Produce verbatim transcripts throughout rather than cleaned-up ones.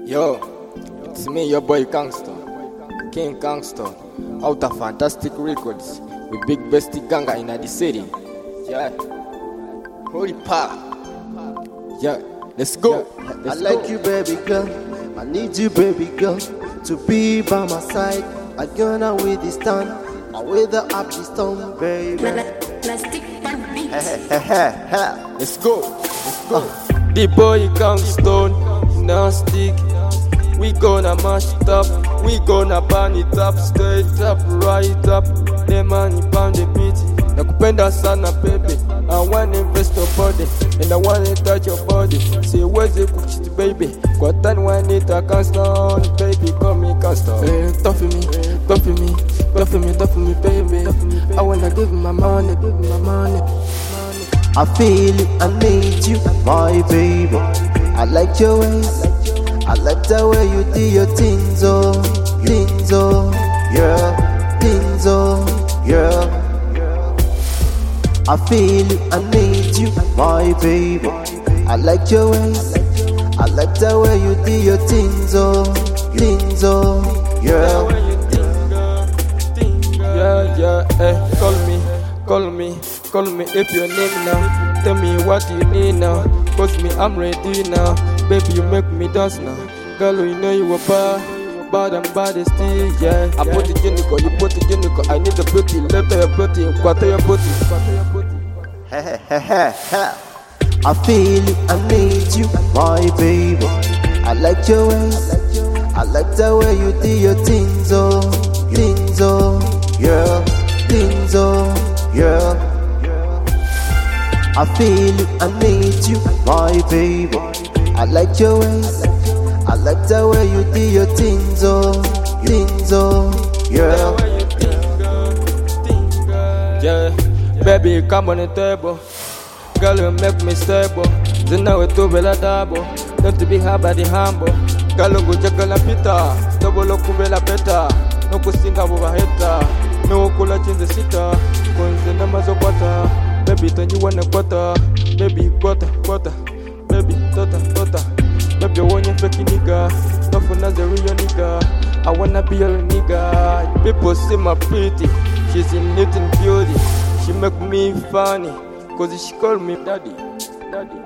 Yo, it's me, your boy Gangster, King Gangster, out of Fantastic Records, with Big Bestie Ganga in the city. Yeah, holy power. Yeah, let's go. Yeah. Let's I like go. you, baby girl. I need you, baby girl, to be by my side. I gonna with this town, I with the up this town, baby. Plastic Pan Beats. Let's go. Let's go. The boy Gangster, now stick. We gonna mash it up, we gonna burn it up, straight up, right up. The money pound the beat. Nakupenda sana baby, I wanna invest your body, and I wanna touch your body. Say where's the kuchiti baby? Kwa tani wanita Gangster, baby call me Gangster. Hey, tough me, tough me, tough me, tough me baby. I wanna give you my money, give you my money. I feel it, I need you, my baby. I like your ways, I like the way you do your things, oh, things, oh, yeah, things, oh, yeah. I feel it, I need you, my baby. I like your ways, I like the way you do your things, oh, things, oh, yeah. Yeah, yeah, eh, call me, call me, call me if your name now. Tell me what you need now, cause me I'm ready now. Baby, you make me dance now. Girl, you know you were bad, bad and bad still, yeah. I put it in the you put it in the I need the beauty, let your beauty, quarter your beauty, quarter your beauty. I feel it, I need you, my baby. I like your ways, I like the way you do your things, oh, things, oh, yeah, things, oh, yeah. I feel it, I need you, my baby. I like your ways, I like the way you do your things, oh, things, oh, yeah. Yeah, baby, come on the table. Girl, you make me stable. Zina we to bela dabo. Don't be hard by the humble. Girl, you go check la pita. Double look bela peta. No kusinga buba heta. No kula chinze sita. Kunze na mazo kwata. Baby, don't you wanna kwata? Baby, kwata, kwata. Baby, tota, tota. Baby, you want you fake nigga. Nothing as a real nigga. I wanna be your nigga. People see my pretty. She's in Newton beauty. She make me funny. Cause she call me daddy, daddy.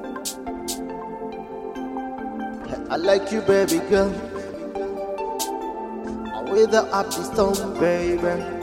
I like you, baby girl. I with the up this town, baby.